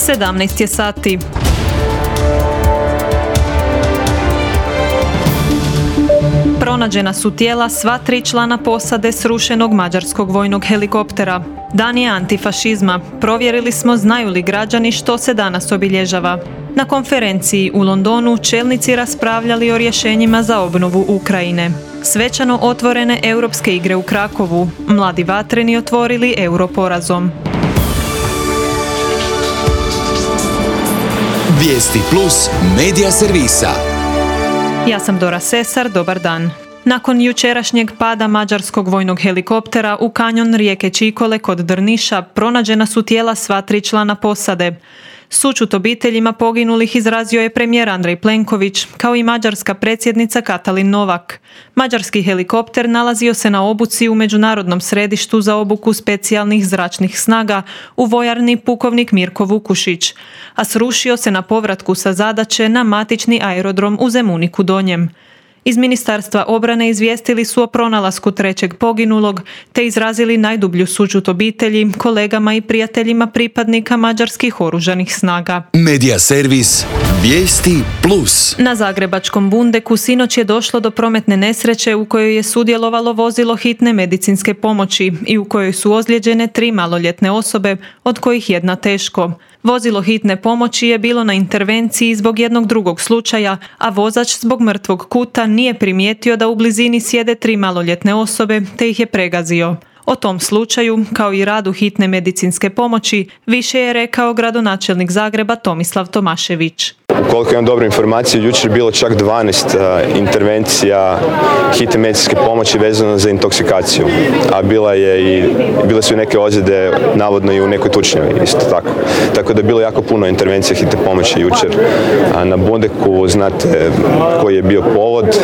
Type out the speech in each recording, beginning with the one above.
17 je sati. Pronađena su tijela sva 3 člana posade srušenog mađarskog vojnog helikoptera. Dan je antifašizma. Provjerili smo znaju li građani što se danas obilježava. Na konferenciji u Londonu čelnici raspravljali o rješenjima za obnovu Ukrajine. Svečano otvorene europske igre u Krakovu. Mladi vatreni otvorili Europorazom. Vijesti plus medija servisa. Ja sam Dora Sesar, dobar dan. Nakon jučerašnjeg pada mađarskog vojnog helikoptera u kanjon rijeke Čikole kod Drniša pronađena su tijela sva 3 člana posade. Sućut obiteljima poginulih izrazio je premijer Andrej Plenković, kao i mađarska predsjednica Katalin Novak. Mađarski helikopter nalazio se na obuci u Međunarodnom središtu za obuku specijalnih zračnih snaga u vojarni pukovnik Mirko Vukušić, a srušio se na povratku sa zadaće na matični aerodrom u Zemuniku Donjem. Iz Ministarstva obrane izvijestili su o pronalasku 3. poginulog te izrazili najdublju sućut obitelji, kolegama i prijateljima pripadnika mađarskih oružanih snaga. Medija servis Vijesti plus. Na zagrebačkom Bundeku sinoć je došlo do prometne nesreće u kojoj je sudjelovalo vozilo hitne medicinske pomoći i u kojoj su ozlijeđene 3 maloljetne osobe, od kojih 1 teško. Vozilo hitne pomoći je bilo na intervenciji zbog jednog drugog slučaja, a vozač zbog mrtvog kuta nije primijetio da u blizini sjede 3 maloljetne osobe te ih je pregazio. O tom slučaju, kao i radu hitne medicinske pomoći, više je rekao gradonačelnik Zagreba Tomislav Tomašević. Koliko imam dobre informacije, jučer je bilo čak 12 intervencija hitne medicinske pomoći vezano za intoksikaciju, a bile su i neke ozljede, navodno i u nekoj tučnjavi, isto tako. Tako da je bilo jako puno intervencija hitne pomoći jučer na Bundeku, znate koji je bio povod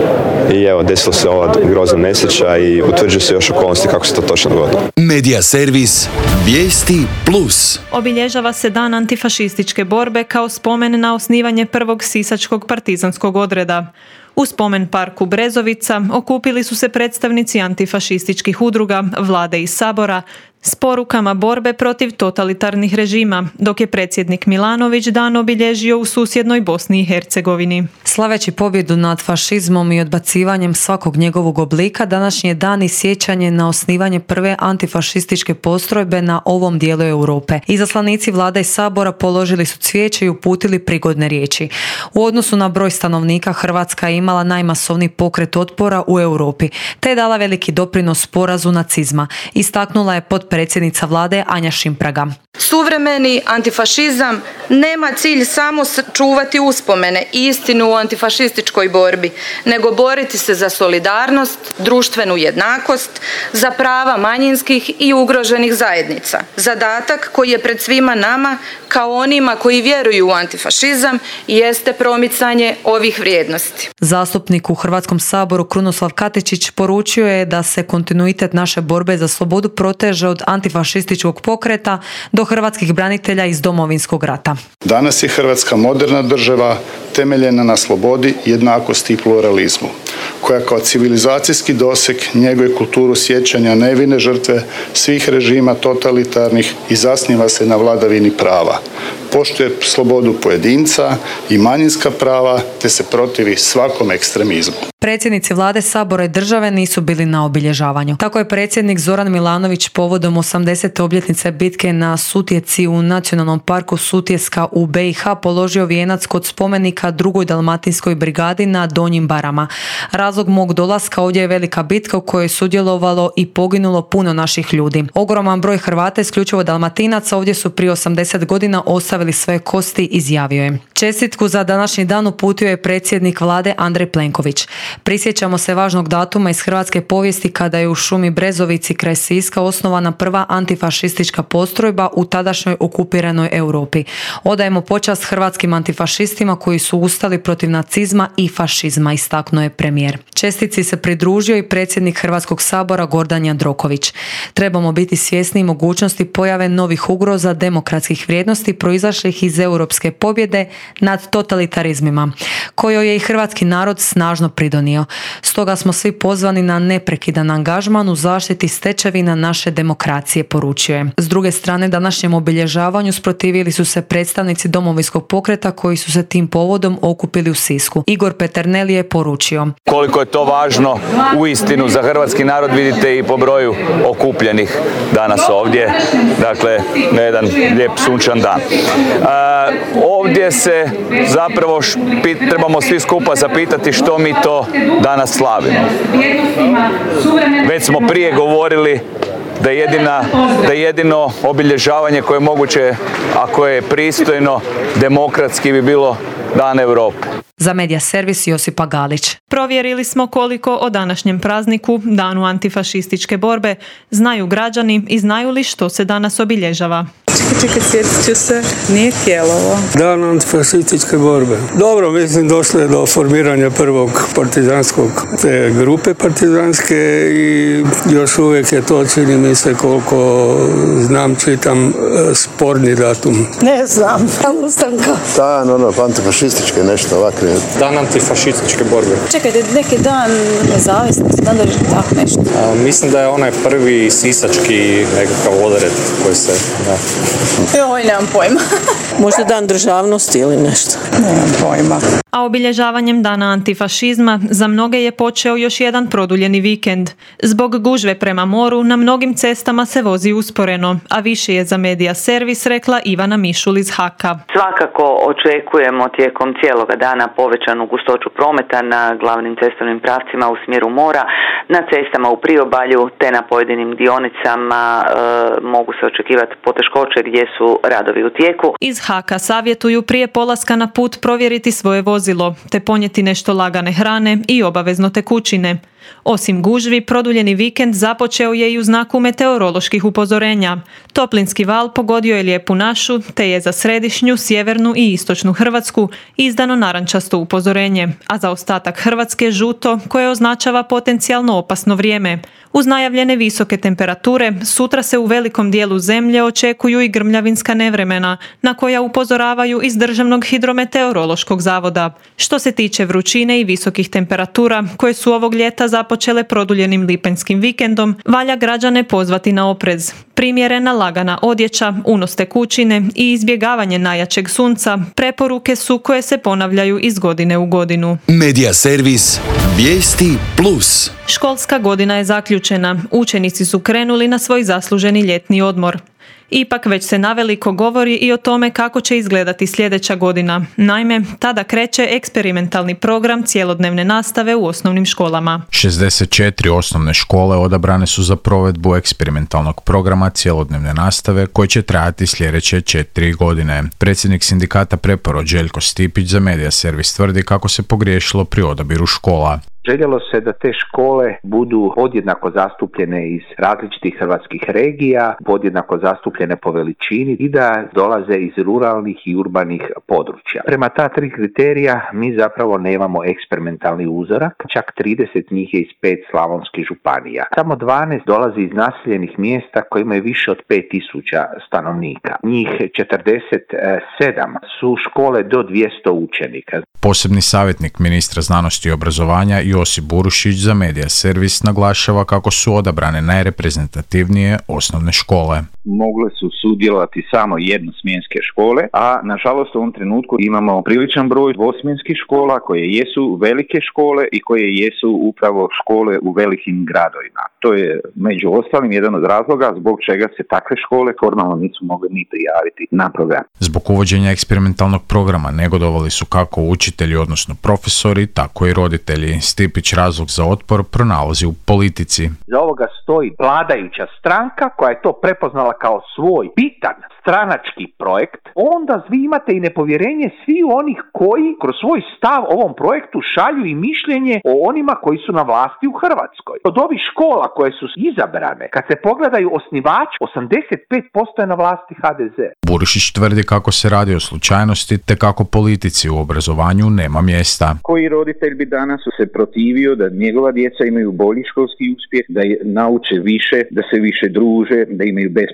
i evo, desila se ova grozna nesreća i utvrđuje se još okolnosti kako se to točno dogodilo. Medija servis Vijesti plus. Obilježava se dan antifašističke borbe kao spomen na osnivanje prvog sisačkog partizanskog odreda. U spomen parku Brezovica okupili su se predstavnici antifašističkih udruga, vlade i sabora s porukama borbe protiv totalitarnih režima, dok je predsjednik Milanović dan obilježio u susjednoj Bosni i Hercegovini. Slaveći pobjedu nad fašizmom i odbacivanjem svakog njegovog oblika, današnji je dan i sjećanje na osnivanje prve antifašističke postrojbe na ovom dijelu Europe. Izaslanici vlade i sabora položili su cvijeće i uputili prigodne riječi. U odnosu na broj stanovnika, Hrvatska je imala najmasovniji pokret otpora u Europi, te je dala veliki doprinos porazu nacizma, istaknula je potpredsjednica vlade Anja Šimpraga. Suvremeni antifašizam nema cilj samo čuvati uspomene i istinu u antifašističkoj borbi, nego boriti se za solidarnost, društvenu jednakost, za prava manjinskih i ugroženih zajednica. Zadatak koji je pred svima nama, kao onima koji vjeruju u antifašizam, jeste promicanje ovih vrijednosti. Zastupnik u Hrvatskom saboru Krunoslav Katičić poručio je da se kontinuitet naše borbe za slobodu proteže od antifašističkog pokreta do hrvatskih branitelja iz Domovinskog rata. Danas je Hrvatska moderna država temeljena na slobodi, jednakosti i pluralizmu, koja kao civilizacijski doseg njeguje kulturu sjećanja nevine žrtve svih režima totalitarnih i zasniva se na vladavini prava. Poštuje slobodu pojedinca i manjinska prava te se protivi svakom ekstremizmu. Predsjednici vlade, sabora i države nisu bili na obilježavanju. Tako je predsjednik Zoran Milanović povodom 80. obljetnice bitke na Sutjeci u Nacionalnom parku Sutjeska u BiH položio vijenac kod spomenika 2. dalmatinskoj brigadi na Donjim Barama. Razlog mog dolaska ovdje je velika bitka u kojoj je sudjelovalo i poginulo puno naših ljudi. Ogroman broj Hrvata, isključivo Dalmatinaca, ovdje su prije 80 godina ostavili svoje kosti, izjavio je. Čestitku za današnji dan uputio je predsjednik vlade Andrej Plenković. Prisjećamo se važnog datuma iz hrvatske povijesti kada je u šumi Brezovici kraj Siska osnovana prva antifašistička postrojba u tadašnjoj okupiranoj Europi. Odajemo počast hrvatskim antifašistima koji su ustali protiv nacizma i fašizma, istaknuo je premijer. Čestitci se pridružio i predsjednik Hrvatskog sabora Gordan Jandroković. Trebamo biti svjesni mogućnosti pojave novih ugroza demokratskih vrijednosti proizašlih iz europske pobjede nad totalitarizmima, kojoj je i hrvatski narod snažno pridonio. pridonio. Stoga smo svi pozvani na neprekidan angažman u zaštiti stečevina naše demokracije, poručio je. S druge strane, današnjem obilježavanju sprotivili su se predstavnici Domovinskog pokreta koji su se tim povodom okupili u Sisku. Igor Peternelli je poručio: koliko je to važno uistinu za hrvatski narod vidite i po broju okupljenih danas ovdje, dakle na jedan lijep sunčan dan. Ovdje se zapravo trebamo svi skupa zapitati što mi to danas slavimo. Već smo prije govorili da jedino obilježavanje koje je moguće, a koje je pristojno, demokratski, bi bilo Dan Europe. Za Medija servis Josipa Galić. Provjerili smo koliko o današnjem prazniku, Danu antifašističke borbe, znaju građani i znaju li što se danas obilježava. Čekaj, sjetit ću se. Nije Tijelovo. Dan antifašističke borbe. Dobro, mislim, došlo je do formiranja prvog partizanskog te grupe partizanske i još uvijek je to, čini mi se, koliko znam, čitam, sporni datum. Ne znam. Ustanka. Dan antifašističke, nešto ovakve. Dan antifašističke borbe. Čekajte, neki dan nezavisnosti, dan da tako nešto. Mislim da je onaj prvi sisački nekakav odred koji se... Da. Joj, nemam pojma. Možda dan državnosti ili nešto. Nemam pojma. A obilježavanjem Dana antifašizma za mnoge je počeo još jedan produljeni vikend. Zbog gužve prema moru na mnogim cestama se vozi usporeno, a više je za Medija servis rekla Ivana Mišul iz Haka. Svakako očekujemo tijekom cijeloga dana povećanu gustoću prometa na glavnim cestovnim pravcima u smjeru mora, na cestama u priobalju te na pojedinim dionicama mogu se očekivati poteškoće gdje su radovi u tijeku. Iz Haka savjetuju prije polaska na put provjeriti svoje vozilo, te ponijeti nešto lagane hrane i obavezno tekućine. Osim gužvi, produljeni vikend započeo je i u znaku meteoroloških upozorenja. Toplinski val pogodio je Lijepu našu, te je za središnju, sjevernu i istočnu Hrvatsku izdano narančasto upozorenje, a za ostatak Hrvatske žuto, koje označava potencijalno opasno vrijeme. Uz najavljene visoke temperature, sutra se u velikom dijelu zemlje očekuju i grmljavinska nevremena, na koja upozoravaju iz Državnog hidrometeorološkog zavoda. Što se tiče vrućine i visokih temperatura, koje su ovog ljeta započele produljenim lipanjskim vikendom, valja građane pozvati na oprez. Primjerena lagana odjeća, unos tekućine i izbjegavanje najjačeg sunca preporuke su koje se ponavljaju iz godine u godinu. Medija servis Vijesti Plus. Školska godina je zaključena. Učenici su krenuli na svoj zasluženi ljetni odmor. Ipak već se naveliko govori i o tome kako će izgledati sljedeća godina. Naime, tada kreće eksperimentalni program cjelodnevne nastave u osnovnim školama. 64 osnovne škole odabrane su za provedbu eksperimentalnog programa cjelodnevne nastave koji će trajati sljedeće 4 godine. Predsjednik sindikata Preporo Željko Stipić za Medija servis tvrdi kako se pogriješilo pri odabiru škola. Željelo se da te škole budu podjednako zastupljene iz različitih hrvatskih regija, podjednako zastupljene po veličini i da dolaze iz ruralnih i urbanih područja. Prema ta 3 kriterija mi zapravo nemamo eksperimentalni uzorak, čak 30 njih je iz 5 slavonskih županija. Samo 12 dolazi iz naseljenih mjesta koji imaju više od 5000 stanovnika. Njih 47 su škole do 200 učenika. Posebni savjetnik ministra znanosti i obrazovanja Josip Burušić za Medija servis naglašava kako su odabrane najreprezentativnije osnovne škole. Mogle su sudjelovati samo jednosmjenske škole, a nažalost u ovom trenutku imamo priličan broj dvosmjenskih škola koje jesu velike škole i koje jesu upravo škole u velikim gradovima. To je među ostalim jedan od razloga zbog čega se takve škole formalno nisu mogle ni prijaviti na program. Zbog uvođenja eksperimentalnog programa negodovali su kako učitelji, odnosno profesori, tako i roditelji. Stipić razlog za otpor pronalazi u politici. Za ovoga stoji vladajuća stranka koja je to prepoznala kao svoj bitan stranački projekt. Onda vi imate i nepovjerenje svi onih koji kroz svoj stav ovom projektu šalju i mišljenje o onima koji su na vlasti u Hrvatskoj. Od ovih škola koje su izabrane, kad se pogledaju osnivač, 85% je na vlasti HDZ. Burušić tvrdi kako se radi o slučajnosti te kako politici u obrazovanju nema mjesta. Koji roditelj bi danas se protivio da njegova djeca imaju bolji školski uspjeh, da nauče više, da se više druže, da imaju besplatne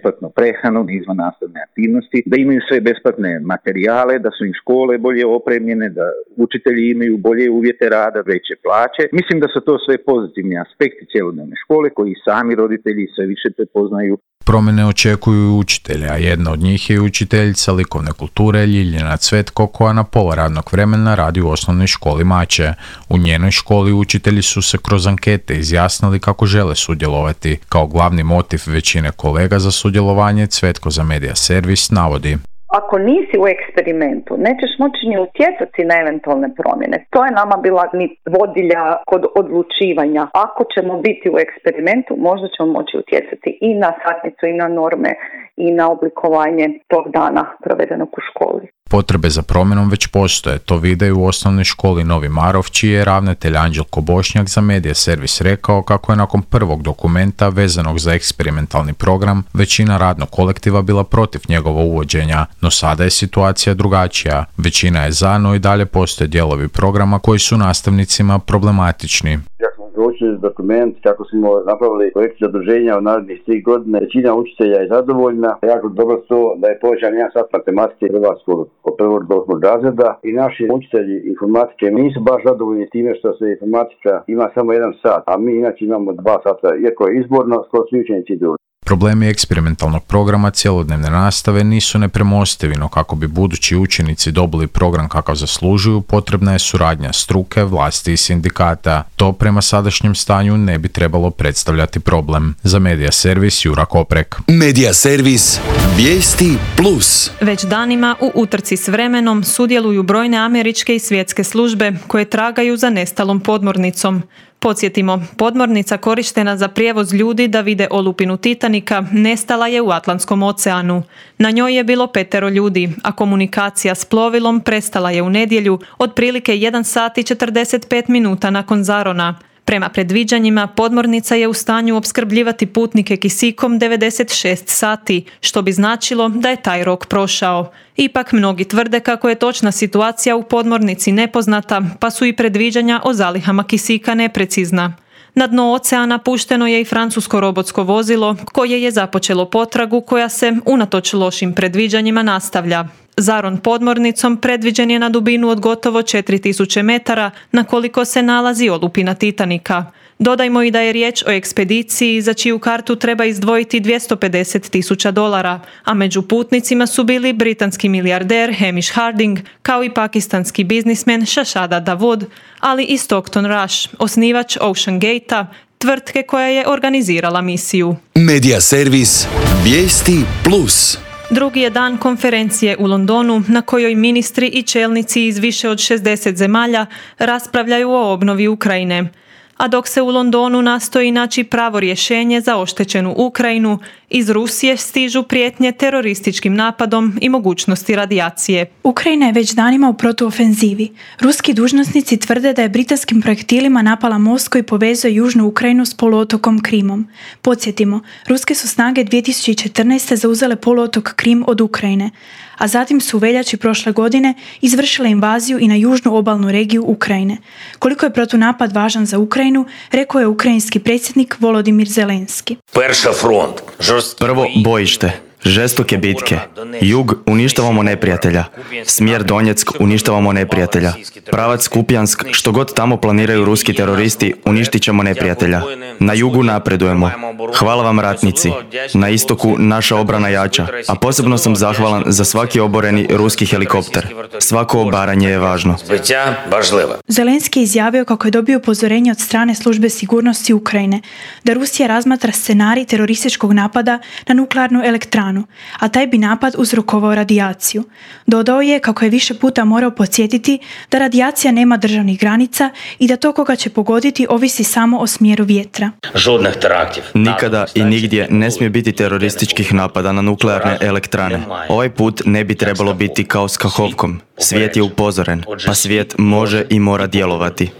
besplatnu prehranu, izvan nastavne aktivnosti, da imaju sve besplatne materijale, da su im škole bolje opremljene, da učitelji imaju bolje uvjete rada, veće plaće. Mislim da su to sve pozitivni aspekti cjelodnevne škole koji sami roditelji sve više prepoznaju. Promjene očekuju i učitelje, a jedna od njih je i učiteljica likovne kulture Ljiljana Cvetko, koja na pola radnog vremena radi u osnovnoj školi Mače. U njenoj školi učitelji su se kroz ankete izjasnili kako žele sudjelovati. Kao glavni motiv većine kolega za sudjelovanje Cvetko za Media Servis navodi: ako nisi u eksperimentu, nećeš moći ni utjecati na eventualne promjene. To je nama bila nit vodilja kod odlučivanja. Ako ćemo biti u eksperimentu, možda ćemo moći utjecati i na satnicu, i na norme, i na oblikovanje tog dana provedenog u školi. Potrebe za promjenom već postoje, to vide u osnovnoj školi Novi Marov, čiji je ravnatelj Anđelko Bošnjak za Media Servis rekao kako je nakon prvog dokumenta vezanog za eksperimentalni program većina radnog kolektiva bila protiv njegova uvođenja, no sada je situacija drugačija. Većina je za, no i dalje postoje dijelovi programa koji su nastavnicima problematični. Učili dokument kako smo napravili projekt zaduženja u narednih 3 godine. Većina učitelja je zadovoljna. Jako dobro to da je povećan 1 sat matematike hrvatskog od 1. do 8. razreda i naši učitelji informatike nisu baš zadovoljni time što se informatika ima samo 1 sat, a mi inače imamo 2 sata, iako je izborno, skoro svi učenici idu. Problemi eksperimentalnog programa cjelodnevne nastave nisu nepremostivi, no kako bi budući učenici dobili program kakav zaslužuju, potrebna je suradnja struke, vlasti i sindikata. To prema sadašnjem stanju ne bi trebalo predstavljati problem. Za Media Servis Jura Koprek. Media Servis Vijesti Plus. Već danima u utrci s vremenom sudjeluju brojne američke i svjetske službe koje tragaju za nestalom podmornicom. Podsjetimo, podmornica korištena za prijevoz ljudi da vide olupinu Titanika nestala je u Atlantskom oceanu. Na njoj je bilo 5 ljudi, a komunikacija s plovilom prestala je u nedjelju otprilike 1 sat i 45 minuta nakon zarona. Prema predviđanjima, podmornica je u stanju opskrbljivati putnike kisikom 96 sati, što bi značilo da je taj rok prošao. Ipak mnogi tvrde kako je točna situacija u podmornici nepoznata, pa su i predviđanja o zalihama kisika neprecizna. Na dno oceana pušteno je i francusko robotsko vozilo koje je započelo potragu koja se, unatoč lošim predviđanjima, nastavlja. Zaron podmornicom predviđen je na dubinu od gotovo 4000 metara na koliko se nalazi olupina Titanika. Dodajmo i da je riječ o ekspediciji za čiju kartu treba izdvojiti $250,000, a među putnicima su bili britanski milijarder Hamish Harding, kao i pakistanski biznismen Shahzada Dawood, ali i Stockton Rush, osnivač Ocean Gate-a, tvrtke koja je organizirala misiju. Media Servis Vijesti Plus. Drugi je dan konferencije u Londonu na kojoj ministri i čelnici iz više od 60 zemalja raspravljaju o obnovi Ukrajine. A dok se u Londonu nastoji naći pravo rješenje za oštećenu Ukrajinu, iz Rusije stižu prijetnje terorističkim napadom i mogućnosti radijacije. Ukrajina je već danima u protuofenzivi. Ruski dužnosnici tvrde da je britanskim projektilima napala most koji povezuje južnu Ukrajinu s poluotokom Krimom. Podsjetimo, ruske su snage 2014. zauzele poluotok Krim od Ukrajine, a zatim su u veljači prošle godine izvršile invaziju i na južnu obalnu regiju Ukrajine. Koliko je protunapad važan za Ukrajinu, rekao je ukrajinski predsjednik Volodimir Zelenski. Prvo bojište, žestoke bitke. Jug uništavamo neprijatelja. Smjer Donjeck uništavamo neprijatelja. Pravac Kupjansk, što god tamo planiraju ruski teroristi, uništit ćemo neprijatelja. Na jugu napredujemo. Hvala vam ratnici. Na istoku naša obrana jača, a posebno sam zahvalan za svaki oboreni ruski helikopter. Svako obaranje je važno. Zelenski je izjavio kako je dobio upozorenje od strane službe sigurnosti Ukrajine da Rusija razmatra scenarij terorističkog napada na nuklearnu elektranu, a taj bi napad uzrokovao radijaciju. Dodao je kako je više puta morao podsjetiti da radijacija nema državnih granica i da to koga će pogoditi ovisi samo o smjeru vjetra. Nikada i nigdje ne smije biti terorističkih napada na nuklearne elektrane. Ovaj put ne bi trebalo biti kao s Kahovkom. Svijet je upozoren, pa svijet može i mora djelovati.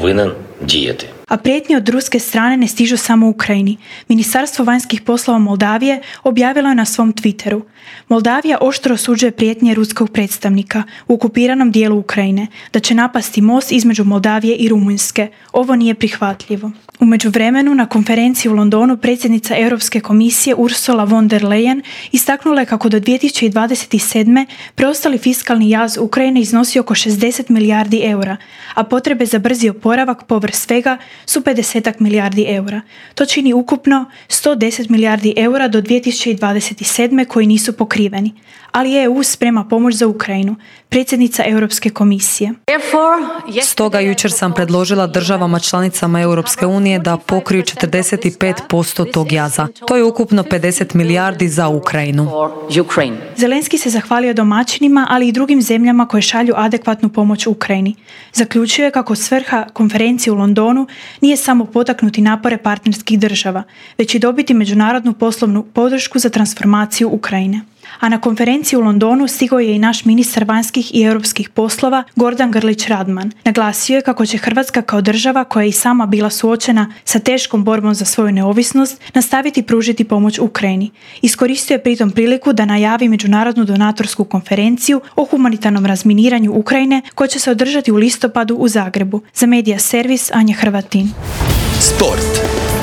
A prijetnje od ruske strane ne stižu samo u Ukrajini. Ministarstvo vanjskih poslova Moldavije objavilo je na svom Twitteru: Moldavija oštro osuđuje prijetnje ruskog predstavnika u okupiranom dijelu Ukrajine da će napasti most između Moldavije i Rumunjske. Ovo nije prihvatljivo. U međuvremenu, na konferenciji u Londonu predsjednica Europske komisije Ursula von der Leyen istaknula je kako do 2027. preostali fiskalni jaz Ukrajine iznosi oko 60 milijardi eura, a potrebe za brzi oporavak povrh svega su 50 milijardi eura. To čini ukupno 110 milijardi eura do 2027. koji nisu pokriveni. Ali EU sprema pomoć za Ukrajinu, predsjednica Europske komisije. Stoga jučer sam predložila državama članicama Europske unije da pokriju 45% tog jaza. To je ukupno 50 milijardi za Ukrajinu. Zelenski se zahvalio domaćinima, ali i drugim zemljama koje šalju adekvatnu pomoć Ukrajini. Zaključio je kako svrha konferencije u Londonu nije samo potaknuti napore partnerskih država, već i dobiti međunarodnu poslovnu podršku za transformaciju Ukrajine. A na konferenciji u Londonu stigao je i naš ministar vanjskih i europskih poslova Gordan Grlić Radman. Naglasio je kako će Hrvatska kao država koja je i sama bila suočena sa teškom borbom za svoju neovisnost nastaviti pružiti pomoć Ukrajini. Iskoristio je pritom priliku da najavi međunarodnu donatorsku konferenciju o humanitarnom razminiranju Ukrajine koja će se održati u listopadu u Zagrebu. Za Medija servis Anja Hrvatin. Sport.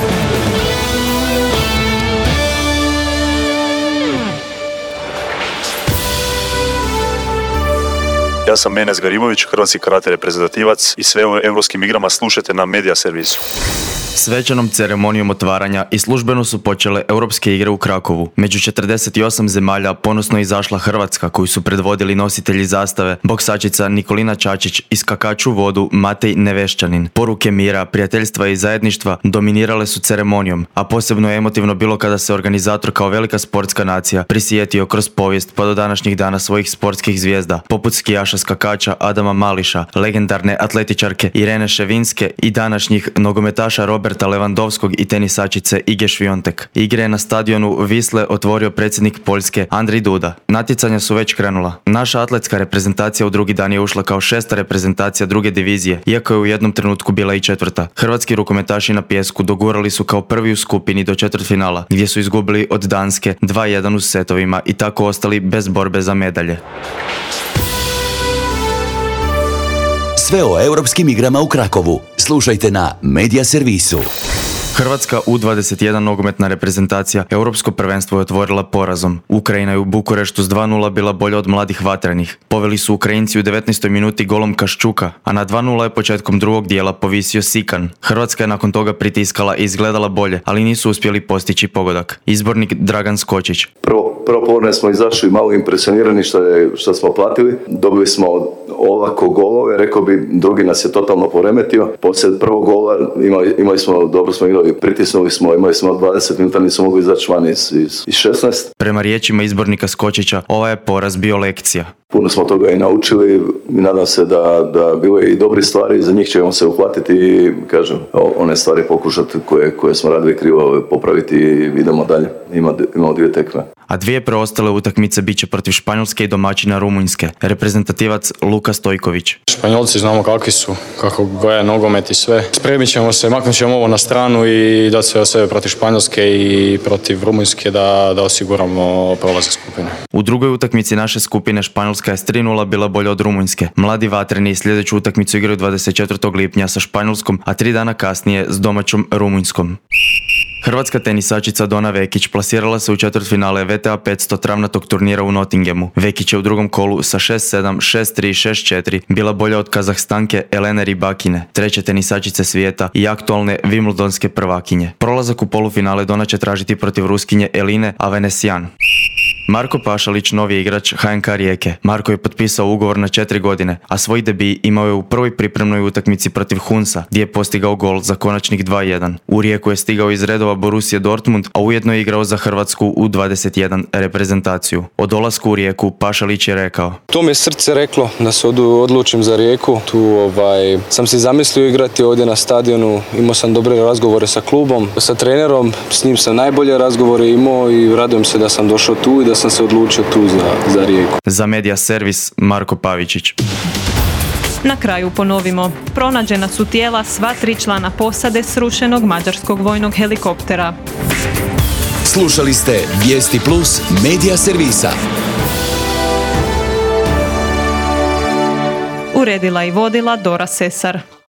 Ja sam Menez Garimović, hrvatski karate reprezentativac i sve o europskim igrama slušajte na Medija servisu. Svečanom ceremonijom otvaranja i službeno su počele europske igre u Krakovu. Među 48 zemalja ponosno izašla Hrvatska, koju su predvodili nositelji zastave, boksačica Nikolina Čačić i skakač u vodu Matej Nevešćanin. Poruke mira, prijateljstva i zajedništva dominirale su ceremonijom, a posebno je emotivno bilo kada se organizator kao velika sportska nacija prisjetio kroz povijest pa do današnjih dana svojih sportskih zvijezda, poput skijaša skakača Adama Mališa, legendarne atletičarke Irene Ševinske i današnjih nogometaša Roberta Lewandowskog i tenisačice Ige Šviontek. Igre je na stadionu Visle otvorio predsjednik Poljske Andrzej Duda. Natjecanja su već krenula. Naša atletska reprezentacija u drugi dan je ušla kao 6. reprezentacija druge divizije, iako je u jednom trenutku bila i 4. Hrvatski rukometaši na pijesku dogurali su kao prvi u skupini do četvrtfinala, gdje su izgubili od Danske 2:1 u setovima i tako ostali bez borbe za medalje. Sve o europskim igrama u Krakovu slušajte na Medija servisu. Hrvatska U21 nogometna reprezentacija europsko prvenstvo je otvorila porazom. Ukrajina je u Bukureštu s 2:0 bila bolja od mladih vatrenih. Poveli su Ukrajinci u 19. minuti golom Kaščuka, a na 2:0 je početkom drugog dijela povisio Sikan. Hrvatska je nakon toga pritiskala i izgledala bolje, ali nisu uspjeli postići pogodak. Izbornik Dragan Skočić. Prvo povremeno smo izašli malo impresionirani što smo platili. Dobili smo ovako golove, rekao bi, drugi nas je totalno poremetio. Poslije prvog gola imali smo, dobro smo igrali, pritisnuli smo, imali smo 20 minuta, nismo mogli izaći van iz 16. Prema riječima izbornika Skočića, ovaj je poraz bio lekcija. Puno smo toga i naučili i nadam se da bilo je i dobri stvari, za njih ćemo se uhvatiti i, kažem, one stvari pokušati koje smo radili krivo popraviti i idemo dalje. Imamo 2 tekme. A 2 preostale utakmice bit će protiv Španjolske i domaćina Rumunjske. Reprezentativac Luka Stojković. Španjolci znamo kakvi su, kako goja nogomet i sve. Spremit ćemo se, maknut ćemo ovo na stranu i dati sve od sebe protiv Španjolske i protiv Rumunjske da osiguramo prolazak skupine. U drugoj utakmici naše skupine Španjolska je s 3:0 bila bolja od Rumunjske. Mladi vatreni sljedeću utakmicu igraju 24. lipnja sa Španjolskom, a 3 dana kasnije s domaćom Rumunjskom. Hrvatska tenisačica Dona Vekić plasirala se u četvrtfinale VTA 500 travnatog turnira u Nottinghamu. Vekić je u drugom kolu sa 6-7, 6-3, 6-4 bila bolja od Kazahstanke Elene Rybakine, treće tenisačice svijeta i aktualne Wimbledonske prvakinje. Prolazak u polufinale Dona će tražiti protiv Ruskinje Eline Avenesian. Marko Pašalić novi je igrač HNK Rijeke. Marko je potpisao ugovor na 4 godine, a svoj debi imao je u prvoj pripremnoj utakmici protiv Hunsa, gdje je postigao gol za konačnih 2:1. U Rijeku je stigao iz redova Borussia Dortmund, a ujedno je igrao za Hrvatsku U21 reprezentaciju. O dolasku u Rijeku Pašalić je rekao: To mi je srce reklo da se odlučim za Rijeku. Tu sam si zamislio igrati ovdje na stadionu, imao sam dobre razgovore sa klubom, sa trenerom, s njim sam najbolje razgovore imao i radujem se da sam došao tu i da sam se odlučio tu za Rijeku. Za Medija servis Marko Pavičić. Na kraju ponovimo. Pronađena su tijela sva 3 člana posade srušenog mađarskog vojnog helikoptera. Slušali ste Vijesti Plus Medija servisa. Uredila i vodila Dora Sesar.